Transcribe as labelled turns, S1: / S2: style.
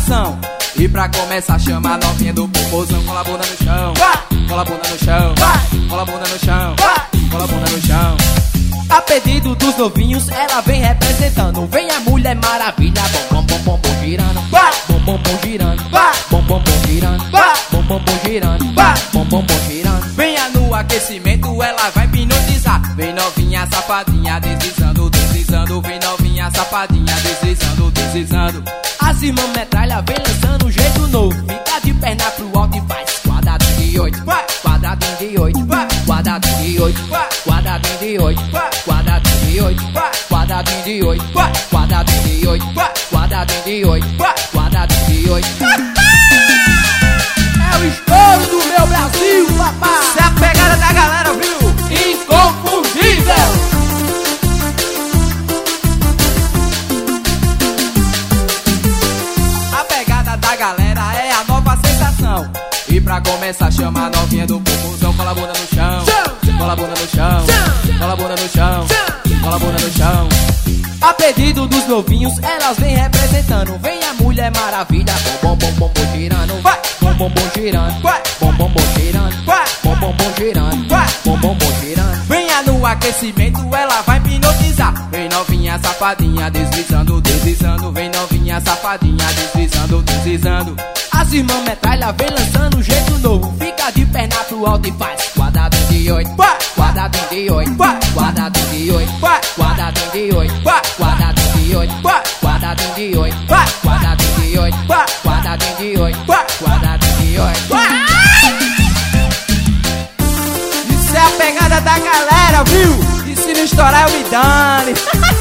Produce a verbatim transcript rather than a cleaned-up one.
S1: sensação. E pra começar chama a novinha do popozão. Cola a bunda no chão, cola a bunda no chão, cola a bunda no chão, cola a bunda no chão. A pedido dos novinhos, ela vem representando. Vem a Mulher Maravilha, bom, bom, bom, bom, bom, girando, bom, bom, bom, girando, bom, bom, bom, girando, bom, bom, bom, girando, bom, bom, bom, girando. Venha no aquecimento, ela vai hipnotizar. Vem novinha safadinha, deslizando, deslizando. Vem novinha safadinha, deslizando, deslizando. As irmãs metralha vem lançando um jeito novo. Fica de perna pro alto e faz quadradinho de oito, quadradinho de oito, quadradinho de oito, quadradinho de oito, quadradinho de oito, quadradinho de oito, quadradinho de oito, quadradinho de oito, quadradinho de oito. É o estouro do meu Brasil, papai. Essa é a pegada da galera, viu? Inconfundível. A pegada da galera é a nova sensação. E pra começar chama a novinha do popozão. Cola a bunda no chão, cola a bunda no chão, cola a bunda no chão, cola a bunda no chão. A pedido dos novinhos, elas vem representando. Vem a Mulher Maravilha, bom, bom, bom, bom, girando, vai, bom, bom, bom, girando, vai, bom, bom, bom, girando, vai, bom, bom, bom, girando, vai, bom, bom, bom, girando. Venha no aquecimento, ela vai hipnotizar. Vem novinha safadinha, deslizando, deslizando. Vem novinha safadinha, deslizando, deslizando. As irmãs metralha vem lançando um jeito novo. Fica de perna pro alto e faz quadradinho de oito, quadradinho de oito, quadradinho de oito, quadradinho de oito, quadradinho de oito, quadradinho de oito, quadradinho de oito, quadradinho de oito, quadradinho de oito. Isso é a pegada da galera, viu? E se não estourar eu me dane.